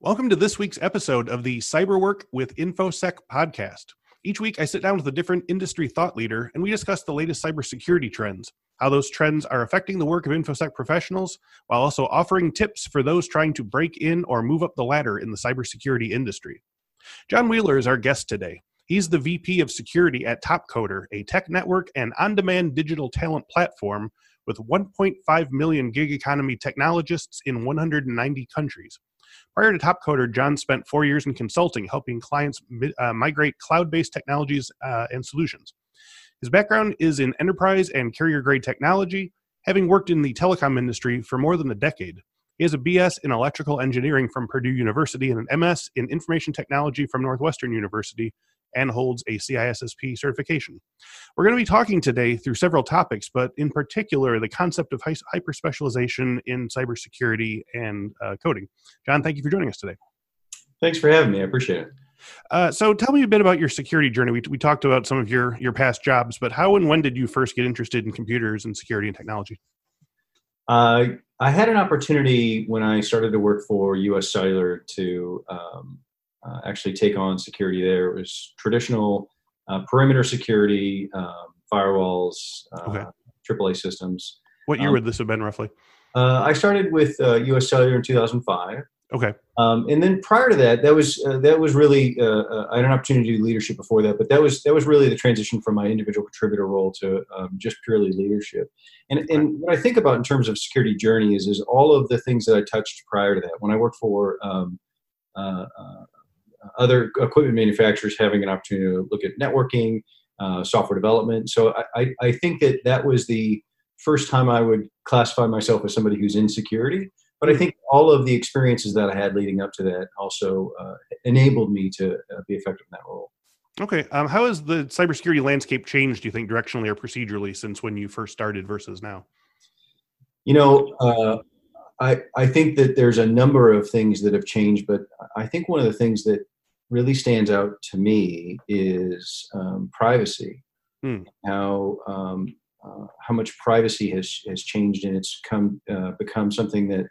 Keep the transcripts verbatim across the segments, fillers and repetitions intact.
Welcome to this week's episode of the Cyberwork with InfoSec podcast. Each week, I sit down with a different industry thought leader, and we discuss the latest cybersecurity trends, how those trends are affecting the work of InfoSec professionals, while also offering tips for those trying to break in or move up the ladder in the cybersecurity industry. John Wheeler is our guest today. He's the V P of Security at Topcoder, a tech network and on-demand digital talent platform with one point five million gig economy technologists in one hundred ninety countries. Prior to Topcoder, John spent four years in consulting, helping clients uh, migrate cloud-based technologies uh, and solutions. His background is in enterprise and carrier-grade technology, having worked in the telecom industry for more than a decade. He has a B S in electrical engineering from Purdue University and an M S in information technology from Northwestern University, and holds a C I S S P certification. We're going to be talking today through several topics, but in particular, the concept of hyper-specialization in cybersecurity and uh, coding. John, thank you for joining us today. Thanks for having me. I appreciate it. Uh, so tell me a bit about your security journey. We, we talked about some of your, your past jobs, but how and when did you first get interested in computers and security and technology? Uh, I had an opportunity when I started to work for U S Cellular to um, Uh, actually take on security there. It was traditional uh, perimeter security, um, firewalls, uh, Okay. triple A systems. What year Um, would this have been roughly? uh, I started with uh, U S Cellular in two thousand five. Okay. Um, and then prior to that, that was uh, that was really uh, uh, I had an opportunity to do leadership before that, but that was that was really the transition from my individual contributor role to um, just purely leadership. And Okay. and what I think about in terms of security journey is is all of the things that I touched prior to that. When I worked for um, uh, uh, other equipment manufacturers, having an opportunity to look at networking, uh, software development. So I, I, I think that that was the first time I would classify myself as somebody who's in security. But I think all of the experiences that I had leading up to that also uh, enabled me to uh, be effective in that role. Okay. Um, how has the cybersecurity landscape changed, do you think, directionally or procedurally since when you first started versus now? You know, uh, I, I think that there's a number of things that have changed, but I think one of the things that really stands out to me is um, privacy. Hmm. How um, uh, how much privacy has has changed, and it's come uh, become something that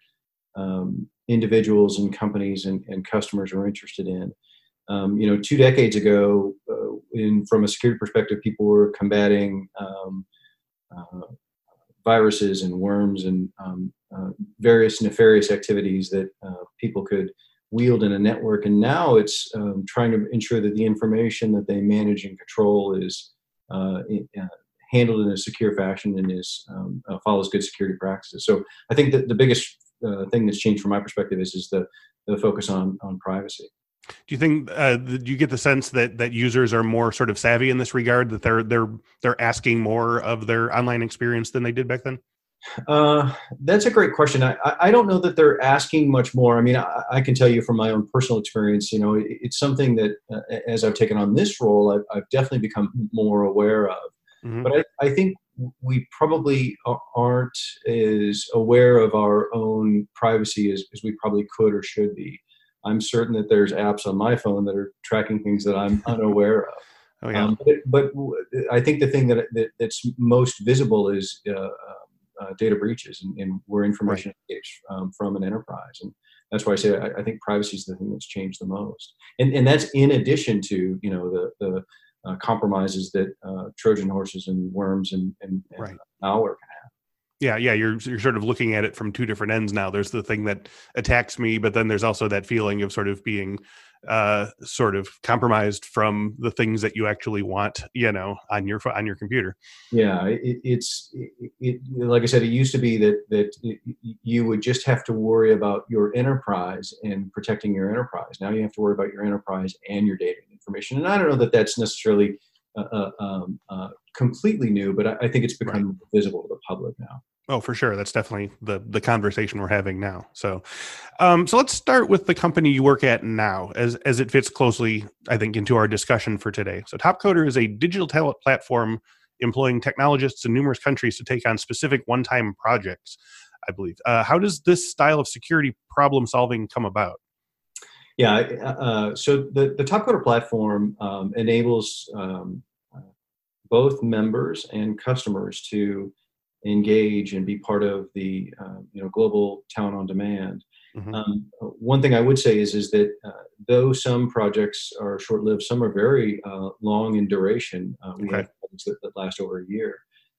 um, individuals and companies and, and customers are interested in. Um, you know, two decades ago, uh, in from a security perspective, people were combating um, uh, viruses and worms and um, uh, various nefarious activities that uh, people could wield in a network. And now it's um, trying to ensure that the information that they manage and control is uh, in, uh, handled in a secure fashion and is um, uh, follows good security practices. So I think that the biggest uh, thing that's changed from my perspective is is the the focus on on privacy. Do you think uh, do you get the sense that that users are more sort of savvy in this regard, that they're they're they're asking more of their online experience than they did back then? Uh, that's a great question. I, I don't know that they're asking much more. I mean, I, I can tell you from my own personal experience, you know, it, it's something that uh, as I've taken on this role, I've, I've definitely become more aware of. Mm-hmm. But I, I think we probably aren't as aware of our own privacy as, as we probably could or should be. I'm certain that there's apps on my phone that are tracking things that I'm unaware of. Oh, yeah. Um, but, but I think the thing that, that that's most visible is uh, uh, data breaches and, and where information Right. escapes um, from an enterprise. And that's why I say I, I think privacy is the thing that's changed the most. And and that's in addition to, you know, the the uh, compromises that uh, Trojan horses and worms and, and, and Right. malware can have. Yeah, yeah, you're you're sort of looking at it from two different ends now. There's the thing that attacks me, but then there's also that feeling of sort of being uh, sort of compromised from the things that you actually want, you know, on your on your computer. Yeah, it, it's it, it, like I said, it used to be that that it, you would just have to worry about your enterprise and protecting your enterprise. Now you have to worry about your enterprise and your data and information. And I don't know that that's necessarily uh, uh, um, uh, completely new, but I, I think it's become Right. visible to the public now. Oh, for sure. That's definitely the the conversation we're having now. So, um, so let's start with the company you work at now, as as it fits closely, I think, into our discussion for today. So, Topcoder is a digital talent platform employing technologists in numerous countries to take on specific one-time projects, I believe. Uh, how does this style of security problem solving come about? Yeah, uh, so the the Topcoder platform um, enables um, both members and customers to engage and be part of the uh, you know global talent on demand. Mm-hmm. Um, one thing I would say is, is that uh, though some projects are short-lived, some are very uh, long in duration. Uh, we Okay. have projects that, that last over a year.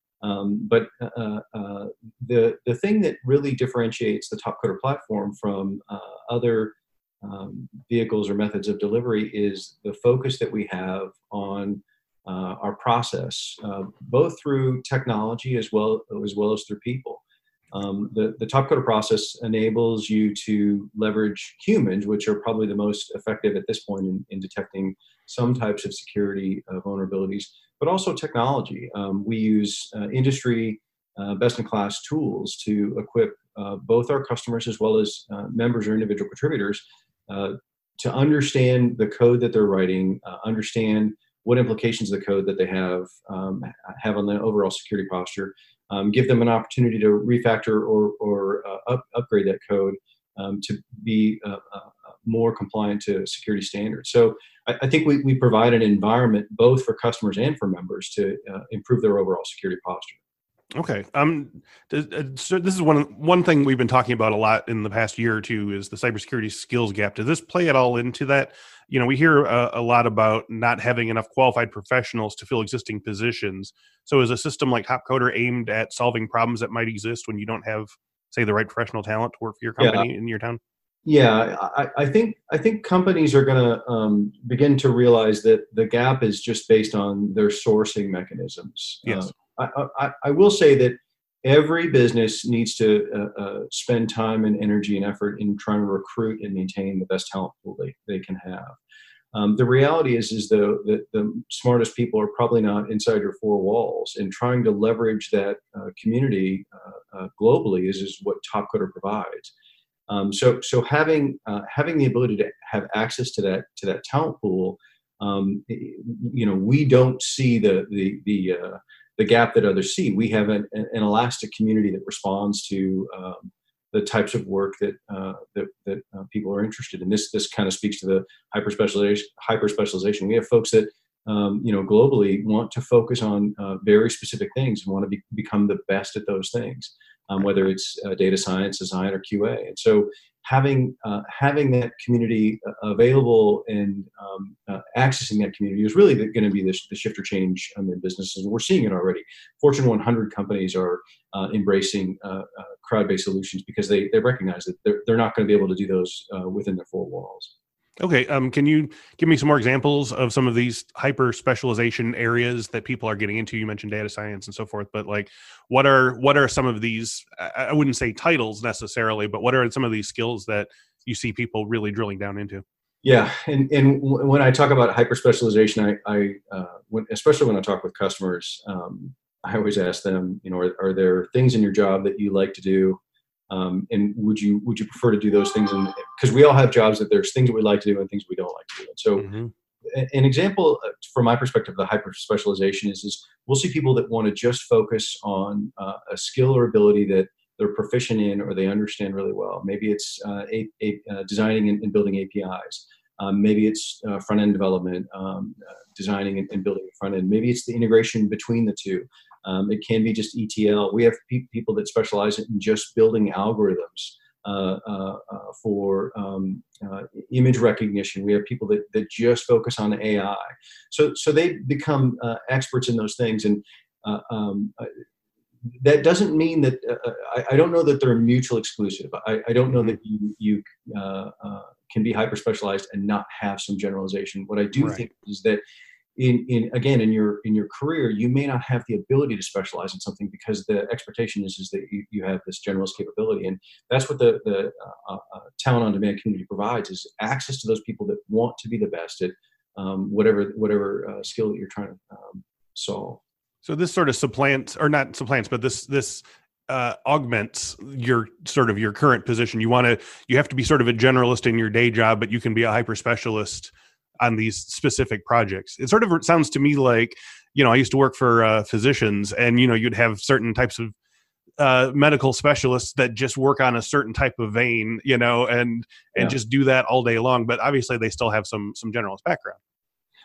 Um, but uh, uh, the the thing that really differentiates the Topcoder platform from uh, other um, vehicles or methods of delivery is the focus that we have on uh, our process, uh, both through technology as well as well as through people. Um, the the Topcoder process enables you to leverage humans, which are probably the most effective at this point in, in detecting some types of security uh, vulnerabilities, but also technology. Um, we use uh, industry uh, best-in-class tools to equip uh, both our customers as well as uh, members or individual contributors uh, to understand the code that they're writing, uh, understand what implications the code that they have um, have on the overall security posture, um, give them an opportunity to refactor or, or uh, up, upgrade that code um, to be uh, uh, more compliant to security standards. So I, I think we, we provide an environment both for customers and for members to uh, improve their overall security posture. Okay. Um, th- uh, so this is one one thing we've been talking about a lot in the past year or two is the cybersecurity skills gap. Does this play at all into that? You know, we hear a, a lot about not having enough qualified professionals to fill existing positions. So is a system like Topcoder aimed at solving problems that might exist when you don't have, say, the right professional talent to work for your company Yeah. in your town? Yeah, I, I think I think companies are going to um, begin to realize that the gap is just based on their sourcing mechanisms. Uh, Yes. I, I, I will say that every business needs to uh, uh, spend time and energy and effort in trying to recruit and maintain the best talent pool they, they can have. Um, the reality is, is though that the smartest people are probably not inside your four walls, and trying to leverage that uh, community uh, uh, globally is, is what Topcoder provides. Um, so, so having uh, having the ability to have access to that to that talent pool, um, you know, we don't see the the the uh, the gap that others see. We have an, an elastic community that responds to um, the types of work that uh, that, that uh, people are interested in. This this kind of speaks to the hyper specialization. Hyper specialization. We have folks that um, you know globally want to focus on uh, very specific things and want to be, become the best at those things. Um, whether it's uh, data science, design, or Q A. And so having uh, having that community uh, available and um, uh, accessing that community is really going to be the, the shift or change um, in businesses. And we're seeing it already. Fortune one hundred companies are uh, embracing uh, uh, crowd-based solutions because they, they recognize that they're, they're not going to be able to do those uh, within their four walls. Okay. Um, can you give me some more examples of some of these hyper specialization areas that people are getting into? You mentioned data science and so forth, but like, what are what are some of these? I wouldn't say titles necessarily, but what are some of these skills that you see people really drilling down into? Yeah, and and when I talk about hyper specialization, I, I uh, when, especially when I talk with customers, um, I always ask them, you know, are, are there things in your job that you like to do? Um, and would you would you prefer to do those things? Because we all have jobs that there's things that we like to do and things we don't like to do. And so, mm-hmm. an example from my perspective of the hyper specialization is is we'll see people that want to just focus on uh, a skill or ability that they're proficient in or they understand really well. Maybe it's uh, a, a, uh, designing and, and building A P Is. Um, maybe it's uh, front end development, um, uh, designing and, and building front end. Maybe it's the integration between the two. Um, it can be just E T L. We have pe- people that specialize in just building algorithms uh, uh, uh, for um, uh, image recognition. We have people that, that just focus on A I. So so they become uh, experts in those things. And uh, um, that doesn't mean that uh, I, I don't know that they're mutually exclusive. I, I don't know that you you uh, uh, can be hyper specialized and not have some generalization. What I do right. think is that. In, in again in your in your career, you may not have the ability to specialize in something because the expectation is is that you, you have this generalist capability, and that's what the the uh, uh, talent on demand community provides is access to those people that want to be the best at um, whatever whatever uh, skill that you're trying to um, solve. So this sort of supplants, or not supplants, but this this uh, augments your sort of your current position. You want to you have to be sort of a generalist in your day job, but you can be a hyper specialist on these specific projects. It sort of sounds to me like, you know, I used to work for uh, physicians, and, you know, you'd have certain types of uh, medical specialists that just work on a certain type of vein, you know, and, and yeah. just do that all day long. But obviously they still have some, some generalist background.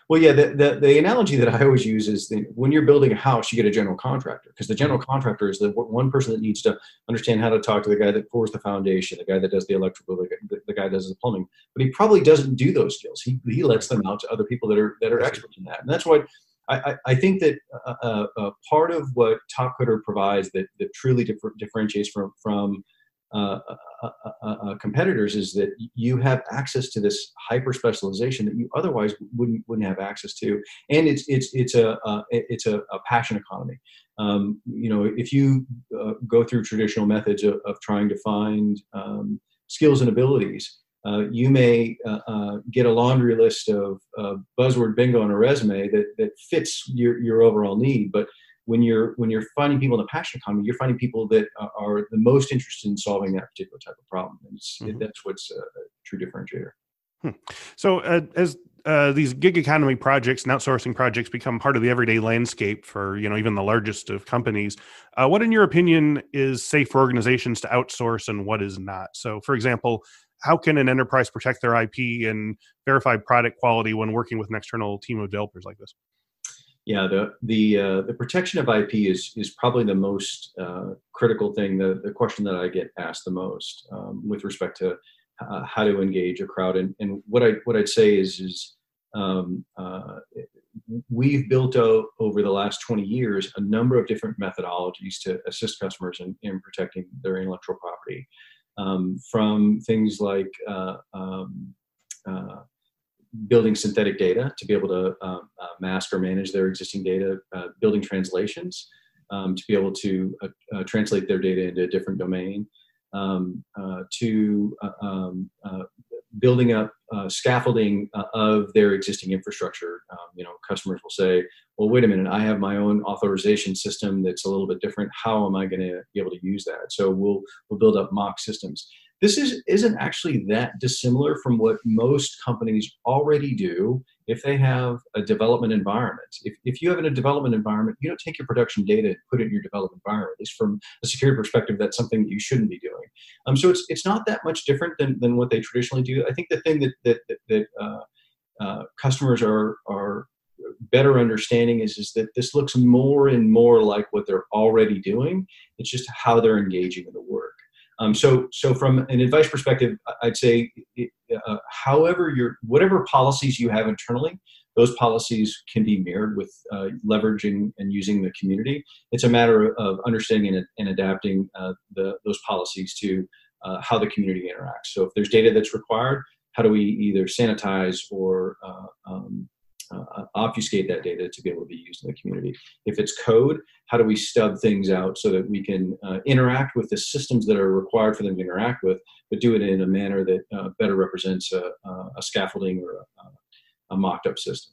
Well, yeah, the, the, the analogy that I always use is that when you're building a house, you get a general contractor, because the general contractor is the one person that needs to understand how to talk to the guy that pours the foundation, the guy that does the electrical, the, the, the guy that does the plumbing. But he probably doesn't do those skills. He, he lets them out to other people that are that are experts in that. And that's what I, I, I think that uh, uh, part of what Topcoder provides that, that truly differ, differentiates from, from Uh, uh, uh, uh, competitors is that you have access to this hyper specialization that you otherwise wouldn't wouldn't have access to, and it's it's it's a uh, it's a, a passion economy. Um, you know, if you uh, go through traditional methods of, of trying to find um, skills and abilities, uh, you may uh, uh, get a laundry list of uh, buzzword bingo on a resume that that fits your your overall need, but when you're when you're finding people in the passion economy, you're finding people that are the most interested in solving that particular type of problem. And it's, mm-hmm. it, that's what's a, a true differentiator. Hmm. So uh, as uh, these gig economy projects and outsourcing projects become part of the everyday landscape for, you know, even the largest of companies, uh, what in your opinion is safe for organizations to outsource and what is not? So for example, how can an enterprise protect their I P and verify product quality when working with an external team of developers like this? Yeah, the the uh, the protection of I P is is probably the most uh, critical thing. The the question that I get asked the most um, with respect to uh, how to engage a crowd, and, and what I what I'd say is is um, uh, we've built out over the last twenty years a number of different methodologies to assist customers in, in protecting their intellectual property, um, from things like uh, um, uh, building synthetic data to be able to uh, uh, mask or manage their existing data, uh, building translations um, to be able to uh, uh, translate their data into a different domain, um, uh, to uh, um, uh, building up uh, scaffolding uh, of their existing infrastructure. Um, you know, customers will say, well, wait a minute, I have my own authorization system that's a little bit different. How am I going to be able to use that? So we'll, we'll build up mock systems. This is, isn't actually that dissimilar from what most companies already do if they have a development environment. If, if you have a development environment, you don't take your production data and put it in your development environment. At least from a security perspective, that's something that you shouldn't be doing. Um, so it's it's not that much different than, than what they traditionally do. I think the thing that that, that, that uh, uh, customers are are better understanding is, is that this looks more and more like what they're already doing. It's just how they're engaging in the work. Um, so, so from an advice perspective, I'd say, uh, however your whatever policies you have internally, those policies can be mirrored with uh, leveraging and using the community. It's a matter of understanding and, and adapting uh, the, those policies to uh, how the community interacts. So, if there's data that's required, how do we either sanitize or uh, um, Uh, obfuscate that data to be able to be used in the community? If it's code, how do we stub things out so that we can uh, interact with the systems that are required for them to interact with, but do it in a manner that uh, better represents a, a scaffolding or a, a mocked-up system?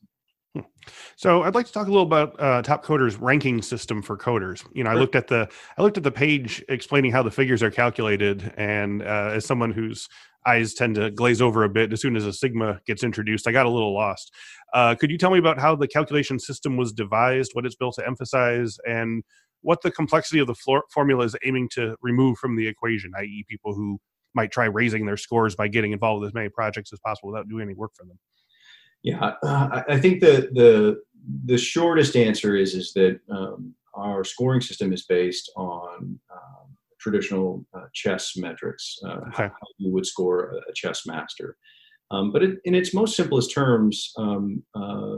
So I'd like to talk a little about uh, Topcoder's ranking system for coders. You know, I looked at the I looked at the page explaining how the figures are calculated, and uh, as someone whose eyes tend to glaze over a bit as soon as a sigma gets introduced, I got a little lost. Uh, could you tell me about how the calculation system was devised, what it's built to emphasize, and what the complexity of the floor formula is aiming to remove from the equation, that is people who might try raising their scores by getting involved with as many projects as possible without doing any work for them? Yeah, uh, I think the the the shortest answer is is that um, our scoring system is based on um, traditional uh, chess metrics, uh, okay. how you would score a chess master. Um, but it, in its most simplest terms, um, uh,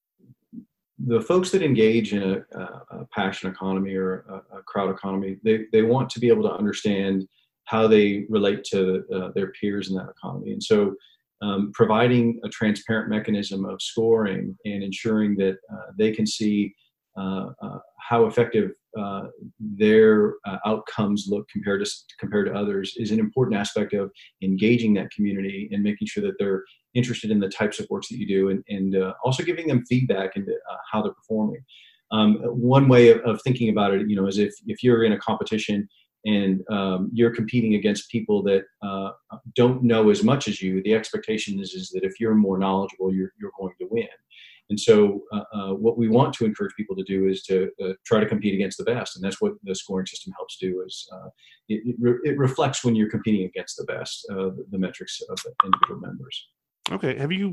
the folks that engage in a, a passion economy or a, a crowd economy, they, they want to be able to understand how they relate to uh, their peers in that economy. And so um, providing a transparent mechanism of scoring and ensuring that uh, they can see uh, uh, how effective uh, their uh, outcomes look compared to compared to others is an important aspect of engaging that community and making sure that they're interested in the types of works that you do, and, and uh, also giving them feedback into uh, how they're performing. Um, one way of, of thinking about it, you know, is if if you're in a competition and um, you're competing against people that uh, don't know as much as you, the expectation is is that if you're more knowledgeable, you're you're going to win. And so uh, uh, what we want to encourage people to do is to uh, try to compete against the best. And that's what the scoring system helps do, is uh, it, it, re- it reflects when you're competing against the best, uh, the, the metrics of the individual members. Okay. Have you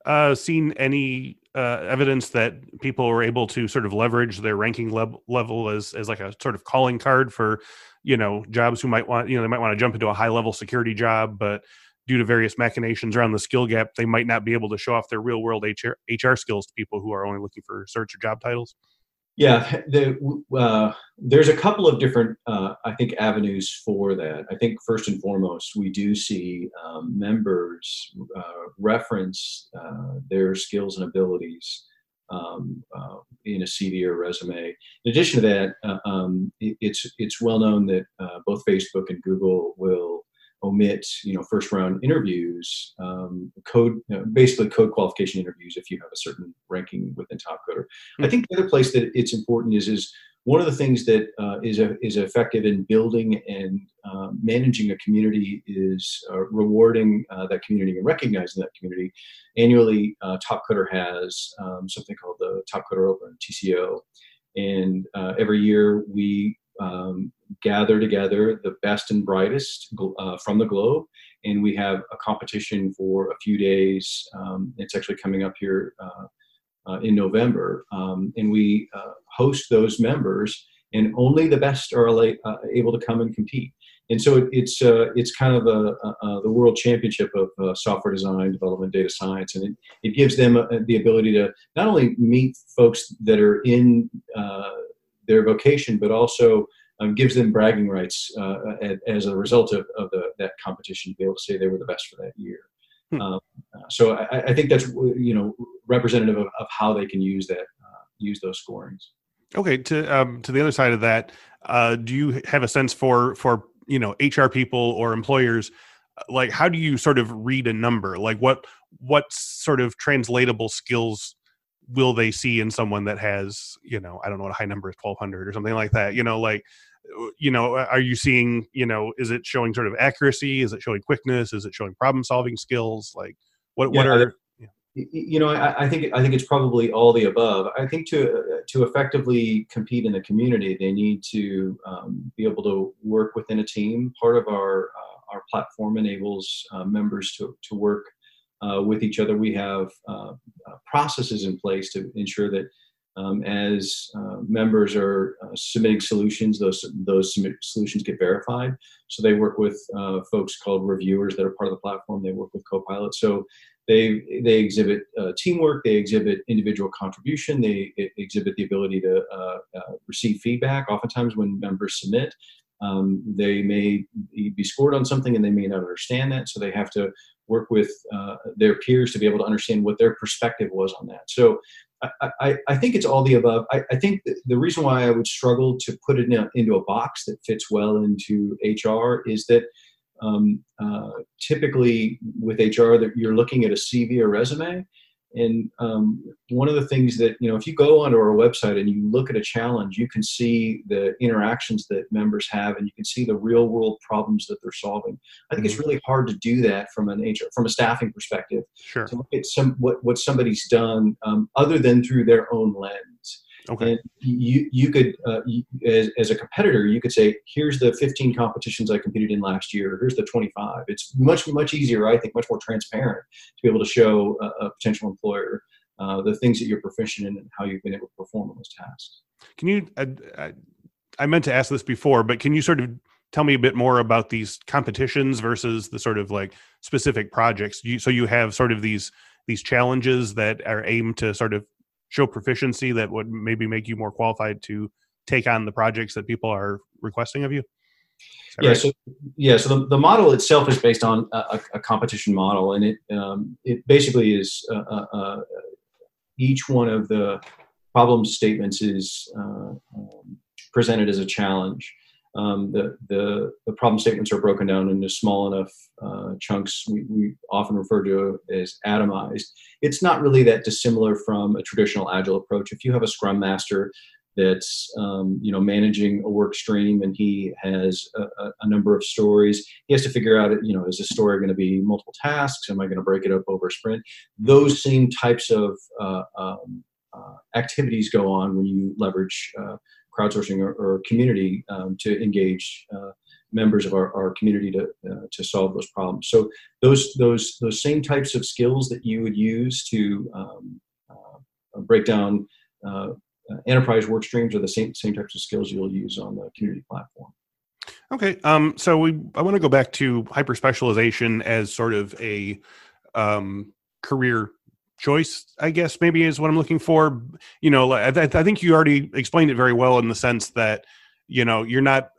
uh, seen any uh, evidence that people were able to sort of leverage their ranking level level as as like a sort of calling card for, you know, jobs who might want, you know, they might want to jump into a high level security job, but due to various machinations around the skill gap, they might not be able to show off their real world H R, H R skills to people who are only looking for search or job titles? Yeah, the, uh, there's a couple of different, uh, I think, avenues for that. I think first and foremost, we do see um, members uh, reference uh, their skills and abilities um, uh, in a C V or resume. In addition to that, uh, um, it, it's it's well known that uh, both Facebook and Google will omit, you know, first round interviews, um, code, you know, basically code qualification interviews if you have a certain ranking within Topcoder. Mm-hmm. I think the other place that it's important is is one of the things that uh, is a, is effective in building and uh, managing a community is uh, rewarding uh, that community and recognizing that community. Annually, uh, Topcoder has um, something called the Topcoder Open, T C O, and uh, every year we Um, gather together the best and brightest uh, from the globe, and we have a competition for a few days. Um, it's actually coming up here uh, uh, in November, um, and we uh, host those members, and only the best are uh, able to come and compete. And so it, it's uh, it's kind of a, a, a, the world championship of uh, software design, development, data science, and it, it gives them a, the ability to not only meet folks that are in uh, their vocation, but also um, gives them bragging rights uh, as a result of, of the, that competition, to be able to say they were the best for that year. Hmm. Um, uh, so I, I think that's, you know, representative of, of how they can use that, uh, use those scorings. Okay, to um, to the other side of that, uh, do you have a sense for for you know H R people or employers, like how do you sort of read a number? Like what what sort of translatable skills will they see in someone that has, you know, I don't know what a high number is, twelve hundred or something like that, you know, like, you know, are you seeing, you know, is it showing sort of accuracy? Is it showing quickness? Is it showing problem solving skills? Like what, yeah, what are, yeah. you know, I, I think, I think it's probably all the above. I think to, uh, to effectively compete in the community, they need to um, be able to work within a team. Part of our, uh, our platform enables uh, members to, to work Uh, with each other. We have uh, uh, processes in place to ensure that um, as uh, members are uh, submitting solutions, those those submit solutions get verified. So they work with uh, folks called reviewers that are part of the platform. They work with Copilot. So they they exhibit uh, teamwork. They exhibit individual contribution. They exhibit the ability to uh, uh, receive feedback. Oftentimes, when members submit, um, they may be scored on something and they may not understand that. So they have to work with uh, their peers to be able to understand what their perspective was on that. So I, I, I think it's all the above. I, I think the reason why I would struggle to put it in a, into a box that fits well into H R is that um, uh, typically with H R, that you're looking at a C V or resume. And um, one of the things that, you know, if you go onto our website and you look at a challenge, you can see the interactions that members have, and you can see the real world problems that they're solving. I think it's really hard to do that from an H R, from a staffing perspective. Sure. To look at some what, what somebody's done um, other than through their own lens. Okay. And you you could uh, you, as as a competitor, you could say, here's the fifteen competitions I competed in last year. Here's the twenty-five. It's much much easier, I think, much more transparent to be able to show a, a potential employer uh, the things that you're proficient in and how you've been able to perform on those tasks. Can you? I, I, I meant to ask this before, but can you sort of tell me a bit more about these competitions versus the sort of like specific projects? You, so you have sort of these these challenges that are aimed to sort of show proficiency that would maybe make you more qualified to take on the projects that people are requesting of you? Yeah, right? so yeah, so the, the model itself is based on a, a competition model, and it um, it basically is uh, uh, each one of the problem statements is uh, um, presented as a challenge. Um, the, the the problem statements are broken down into small enough uh, chunks. We, we often refer to as atomized. It's not really that dissimilar from a traditional agile approach. If you have a Scrum Master that's um, you know managing a work stream and he has a, a number of stories, he has to figure out, you know, is this story going to be multiple tasks? Am I going to break it up over a sprint? Those same types of uh, um, uh, activities go on when you leverage uh, crowdsourcing or, or community um, to engage uh, members of our, our community to uh, to solve those problems. So those those those same types of skills that you would use to um, uh, break down uh, enterprise work streams are the same same types of skills you'll use on the community platform. Okay. Um, so we, I want to go back to hyper specialization as sort of a um, career choice, I guess, maybe is what I'm looking for. You know, I, th- I think you already explained it very well in the sense that, you know, you're not,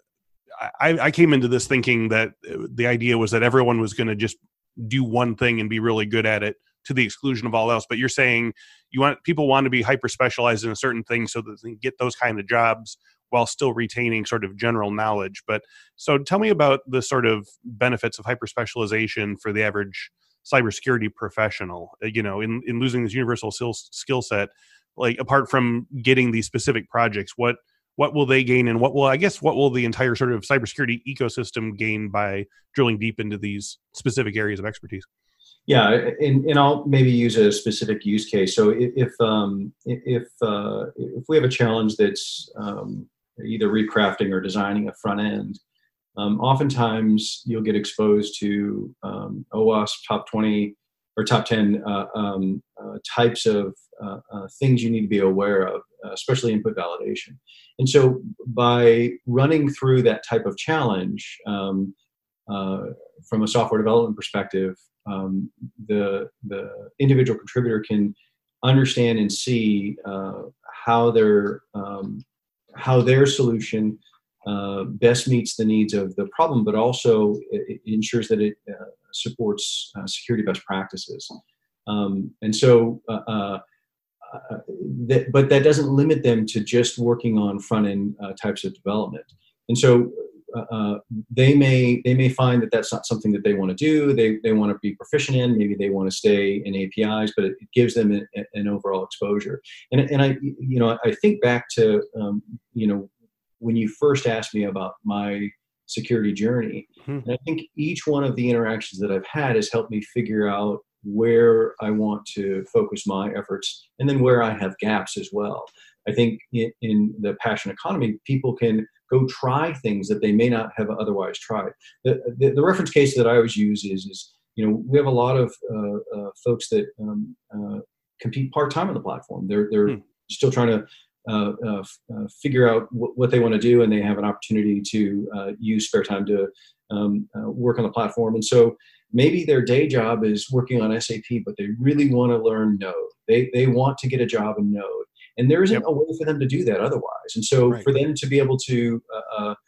I, I came into this thinking that the idea was that everyone was going to just do one thing and be really good at it to the exclusion of all else. But you're saying you want people want to be hyper specialized in a certain thing so that they can get those kind of jobs while still retaining sort of general knowledge. But so tell me about the sort of benefits of hyper specialization for the average cybersecurity professional, you know, in, in losing this universal skill, skill set, like apart from getting these specific projects, what, what will they gain, and what will, I guess, what will the entire sort of cybersecurity ecosystem gain by drilling deep into these specific areas of expertise? Yeah, and, and I'll maybe use a specific use case. So if um, if uh, if we have a challenge that's um, either recrafting or designing a front end, um, oftentimes you'll get exposed to um, OWASP top twenty or top ten uh, um, uh, types of uh, uh, things you need to be aware of, uh, especially input validation. And so by running through that type of challenge um, uh, from a software development perspective, um, the the individual contributor can understand and see uh, how their um, how their solution uh, best meets the needs of the problem, but also it, it ensures that it uh, supports uh, security best practices. Um, and so, uh, uh, uh, that, but that doesn't limit them to just working on front end uh, types of development. And so, uh, they may they may find that that's not something that they want to do. They they want to be proficient in. Maybe they want to stay in A P Is, but it, it gives them a, a, an overall exposure. And and I you know I think back to um, you know when you first asked me about my security journey, hmm. and I think each one of the interactions that I've had has helped me figure out where I want to focus my efforts, and then where I have gaps as well. I think in, in the passion economy, people can go try things that they may not have otherwise tried. The, the, the reference case that I always use is, is, you know, we have a lot of uh, uh, folks that um, uh, compete part-time on the platform. They're, they're hmm. still trying to uh, uh, uh, figure out w- what they want to do, and they have an opportunity to uh, use spare time to um, uh, work on the platform. And so maybe their day job is working on S A P, but they really want to learn Node. They, they want to get a job in Node. And there isn't yep. a way for them to do that otherwise. And so right. for them to be able to uh, uh,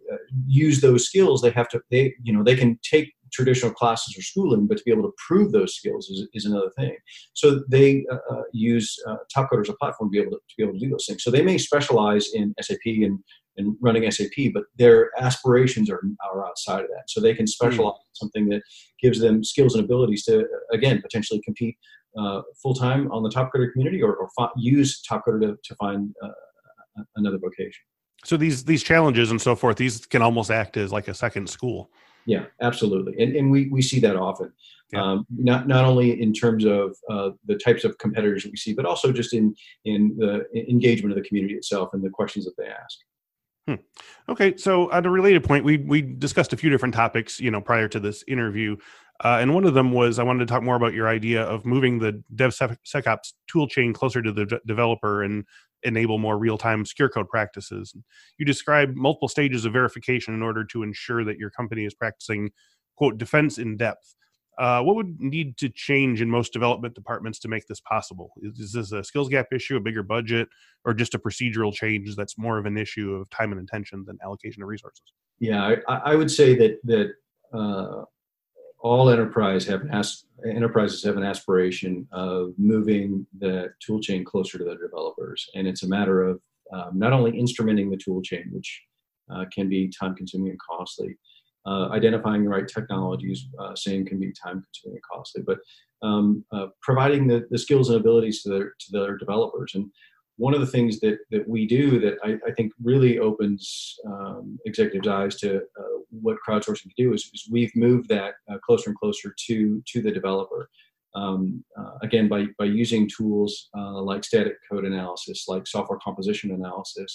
use those skills, they have to, they, you know, they can take traditional classes or schooling, but to be able to prove those skills is, is another thing. So they uh, uh, use uh, Topcoder as a platform to be able to, to be able to do those things. So they may specialize in S A P and, and running S A P, but their aspirations are, are outside of that. So they can specialize mm. in something that gives them skills and abilities to, again, potentially compete Uh, full-time on the Topcoder community, or, or fi- use Topcoder to, to find uh, another vocation. So these these challenges and so forth, these can almost act as like a second school. Yeah, absolutely. And and we, we see that often, yeah. um, not not only in terms of uh, the types of competitors that we see, but also just in, in the engagement of the community itself and the questions that they ask. Hmm. Okay, so at a related point, we we discussed a few different topics, you know, prior to this interview, uh, and one of them was I wanted to talk more about your idea of moving the DevSecOps toolchain closer to the d- developer and enable more real-time secure code practices. You describe multiple stages of verification in order to ensure that your company is practicing, quote, defense in depth. Uh, what would need to change in most development departments to make this possible? Is, is this a skills gap issue, a bigger budget, or just a procedural change that's more of an issue of time and attention than allocation of resources? Yeah, I, I would say that that uh, all enterprise have an as, enterprises have an aspiration of moving the tool chain closer to the developers, and it's a matter of um, not only instrumenting the tool chain, which uh, can be time-consuming and costly. Uh, identifying the right technologies, uh, same can be time-consuming and costly, but um, uh, providing the, the skills and abilities to their to their developers. And one of the things that that we do that I, I think really opens um, executives' eyes to uh, what crowdsourcing can do is, is we've moved that uh, closer and closer to to the developer. Um, uh, again, by by using tools uh, like static code analysis, like software composition analysis.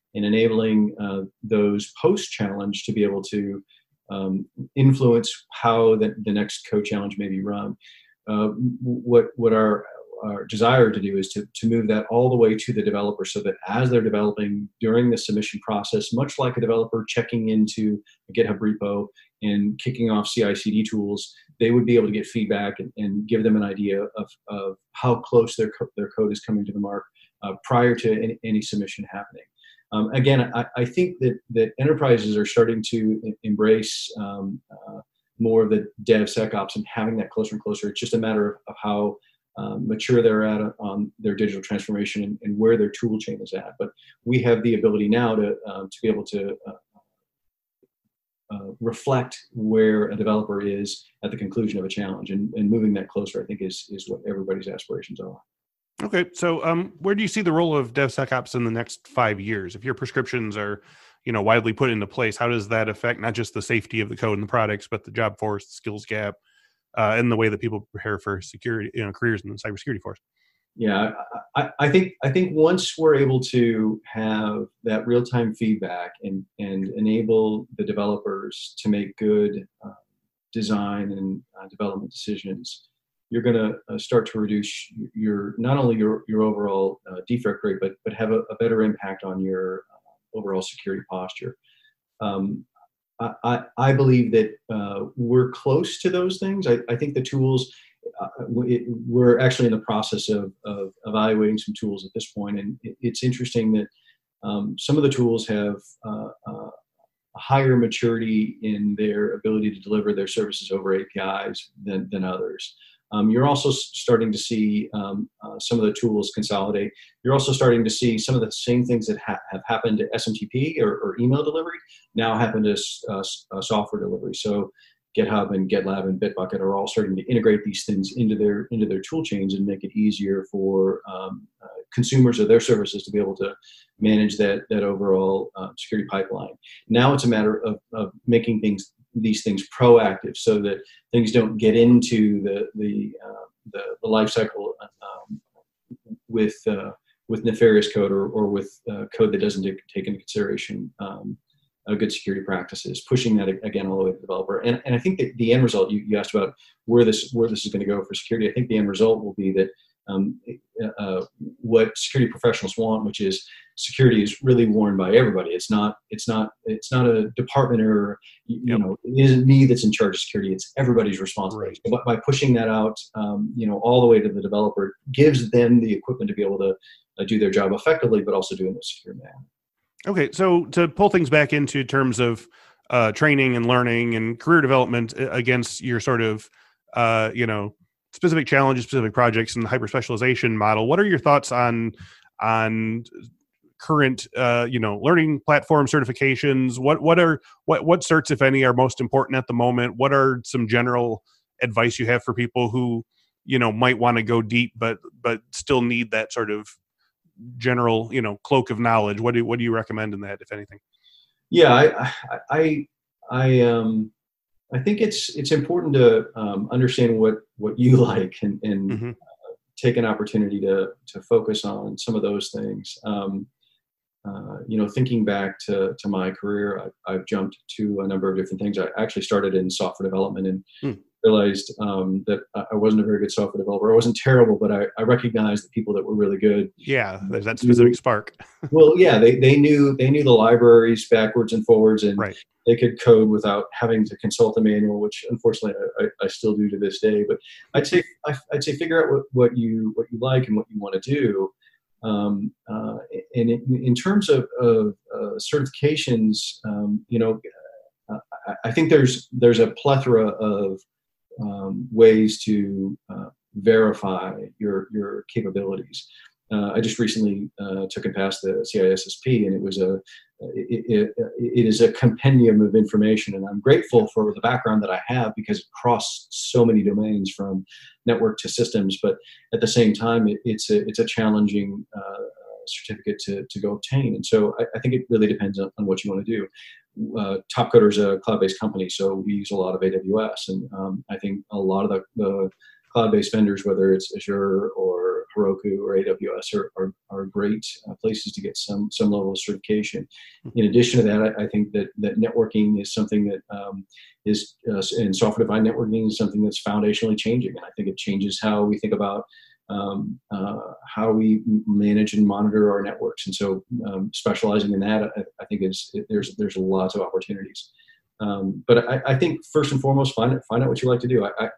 and enabling uh, those post-challenge to be able to um, influence how the, the next code challenge may be run. Uh, what what our our desire to do is to, to move that all the way to the developer, so that as they're developing during the submission process, much like a developer checking into a GitHub repo and kicking off C I C D tools, they would be able to get feedback and, and give them an idea of, of how close their, co- their code is coming to the mark uh, prior to any, any submission happening. Um, again, I, I think that, that enterprises are starting to e- embrace um, uh, more of the DevSecOps and having that closer and closer. It's just a matter of, of how Um, mature they're at on their digital transformation and, and where their tool chain is at. But we have the ability now to um, to be able to uh, uh, reflect where a developer is at the conclusion of a challenge, and, and moving that closer, I think, is is what everybody's aspirations are. Okay, so um, where do you see the role of DevSecOps in the next five years? If your prescriptions are, you know, widely put into place, how does that affect not just the safety of the code and the products, but the job force, the skills gap, Uh, and the way that people prepare for security, you know, careers in the cybersecurity force? Yeah, I, I think I think once we're able to have that real time feedback and and enable the developers to make good uh, design and uh, development decisions, you're going to uh, start to reduce your not only your your overall uh, defect rate, but but have a, a better impact on your uh, overall security posture. Um, I, I believe that uh, we're close to those things. I, I think the tools, uh, it, we're actually in the process of, of evaluating some tools at this point. And it, it's interesting that um, some of the tools have uh, uh, a higher maturity in their ability to deliver their services over A P Is than, than others. Um, you're also starting to see um, uh, some of the tools consolidate. You're also starting to see some of the same things that ha- have happened to S M T P or, or email delivery now happen to uh, uh, software delivery. So GitHub and GitLab and Bitbucket are all starting to integrate these things into their into their tool chains and make it easier for um, uh, consumers of their services to be able to manage that that overall uh, security pipeline. Now it's a matter of, of making things these things proactive, so that things don't get into the the uh, the, the life cycle um, with uh, with nefarious code or or with uh, code that doesn't take, take into consideration um, uh, good security practices. Pushing that again all the way to the developer, and and I think that the end result, you, you asked about where this where this is going to go for security. I think the end result will be that um, uh, what security professionals want, which is security is really worn by everybody. It's not, it's not, it's not a department or, you yep. know, it isn't me that's in charge of security. It's everybody's responsibility. Right. But by pushing that out, um, you know, all the way to the developer, gives them the equipment to be able to uh, do their job effectively, but also do it in a secure manner. Okay. So to pull things back into terms of uh, training and learning and career development against your sort of, uh, you know, specific challenges, specific projects, and the hyper specialization model, what are your thoughts on, on current, uh, you know, learning platform certifications? What what are what what certs, if any, are most important at the moment? What are some general advice you have for people who, you know, might want to go deep, but but still need that sort of general, you know, cloak of knowledge? What do what do you recommend in that, if anything? Yeah, I I I um I think it's it's important to um, understand what what you like and and mm-hmm. uh, take an opportunity to to focus on some of those things. Um, Uh, you know, thinking back to, to my career, I, I've jumped to a number of different things. I actually started in software development and hmm. realized um, that I wasn't a very good software developer. I wasn't terrible, but I, I recognized the people that were really good. Yeah, there's that specific spark. Well, yeah, they, they knew they knew the libraries backwards and forwards, and right. they could code without having to consult a manual, which unfortunately I, I still do to this day. But I'd say I'd say figure out what, what you what you like and what you want to do. Um, uh, and in, in terms of, of uh, certifications, um, you know, uh, I, I think there's there's a plethora of um, ways to uh, verify your your capabilities. Uh, I just recently uh, took and passed the C I S S P, and it was a it, it, it is a compendium of information, and I'm grateful for the background that I have because it crossed so many domains from network to systems. But at the same time, it, it's a it's a challenging uh, certificate to to go obtain, and so I, I think it really depends on, on what you want to do. Uh, Topcoder is a cloud-based company, so we use a lot of A W S, and um, I think a lot of the, the cloud-based vendors, whether it's Azure or Heroku or A W S are, are, are great uh, places to get some some level of certification. In addition to that, I, I think that, that networking is something that um, is, uh, and software-defined networking is something that's foundationally changing. And I think it changes how we think about um, uh, how we manage and monitor our networks. And so um, specializing in that, I, I think is there's there's lots of opportunities. Um, but I, I think first and foremost, find it, find out what you like to do. I, I,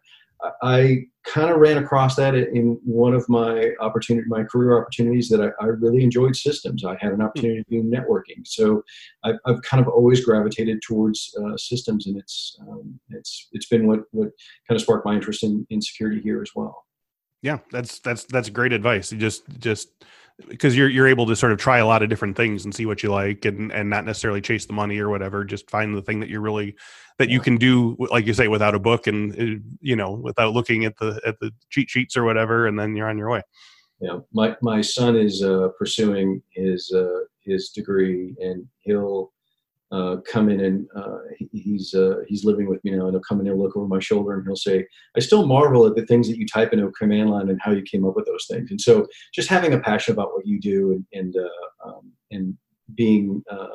I kind of ran across that in one of my opportunity, my career opportunities that I, I really enjoyed systems. I had an opportunity to do networking. So I've, I've kind of always gravitated towards uh, systems, and it's, um, it's, it's been what, what kind of sparked my interest in, in security here as well. Yeah, that's, that's, that's great advice. You just, just, because you're you're able to sort of try a lot of different things and see what you like, and and not necessarily chase the money or whatever. Just find the thing that you really that you can do, like you say, without a book and you know without looking at the at the cheat sheets or whatever, and then you're on your way. Yeah, my my son is uh, pursuing his uh, his degree, and he'll uh, come in and uh, he's uh, he's living with me now, and he'll come in and look over my shoulder, and he'll say, "I still marvel at the things that you type into a command line and how you came up with those things." And so, just having a passion about what you do, and and uh, um, and being uh,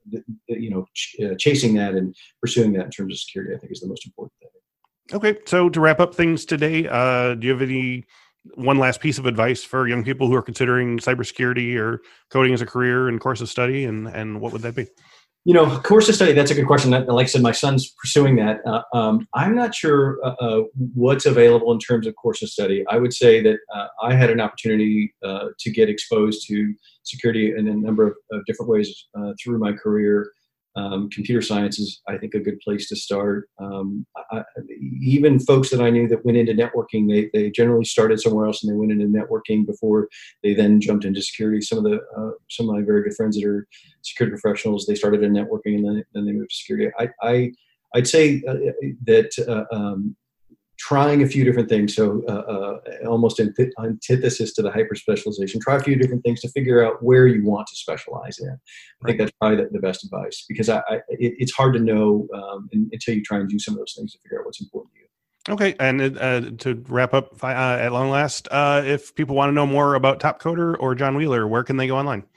you know ch- uh, chasing that and pursuing that in terms of security, I think is the most important thing. Okay, so to wrap up things today, uh, do you have any one last piece of advice for young people who are considering cybersecurity or coding as a career and course of study, and and what would that be? You know, course of study, that's a good question. Like I said, my son's pursuing that. Uh, um, I'm not sure uh, uh, what's available in terms of course of study. I would say that uh, I had an opportunity uh, to get exposed to security in a number of, of different ways uh, through my career. Um, computer science is, I think, a good place to start. Um, I, even folks that I knew that went into networking, they they generally started somewhere else and they went into networking before they then jumped into security. Some of the uh, some of my very good friends that are security professionals, they started in networking and then, then they moved to security. I, I I'd say uh, that uh, um, trying a few different things, so uh, uh, almost antith- antithesis to the hyper specialization. Try a few different things to figure out where you want to specialize in. I Right. think that's probably the, the best advice, because I, I, it, it's hard to know um, until you try and do some of those things to figure out what's important to you. Okay, and uh, to wrap up uh, at long last, uh, if people want to know more about Topcoder or John Wheeler, where can they go online?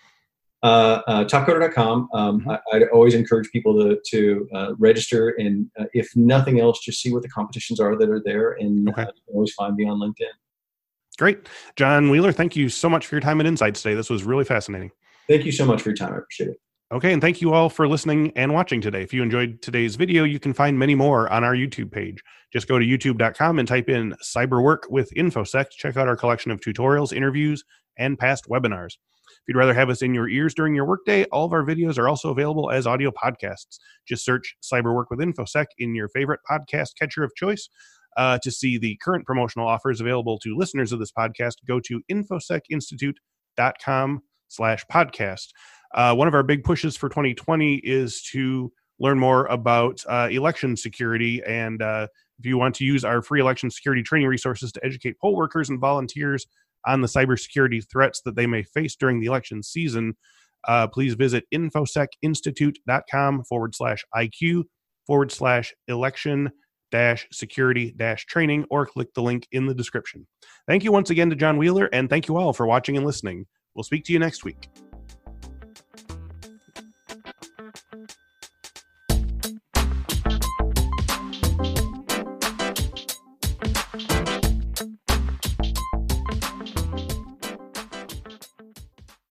Uh, uh, topcoder dot com. Um, mm-hmm. I, I'd always encourage people to to uh, register, and uh, if nothing else, just see what the competitions are that are there, and okay. uh, you can always find me on LinkedIn. Great. John Wheeler, thank you so much for your time and insights today. This was really fascinating. Thank you so much for your time. I appreciate it. Okay, and thank you all for listening and watching today. If you enjoyed today's video, you can find many more on our YouTube page. Just go to youtube dot com and type in Cyberwork with InfoSec. Check out our collection of tutorials, interviews, and past webinars. If you'd rather have us in your ears during your workday, all of our videos are also available as audio podcasts. Just search Cyberwork with InfoSec in your favorite podcast catcher of choice. Uh, to see the current promotional offers available to listeners of this podcast, go to infosec institute dot com slash podcast. Uh, one of our big pushes for twenty twenty is to learn more about uh, election security. And uh, if you want to use our free election security training resources to educate poll workers and volunteers on the cybersecurity threats that they may face during the election season, uh, please visit infosec institute dot com forward slash IQ forward slash election dash security dash training, or click the link in the description. Thank you once again to John Wheeler, and thank you all for watching and listening. We'll speak to you next week.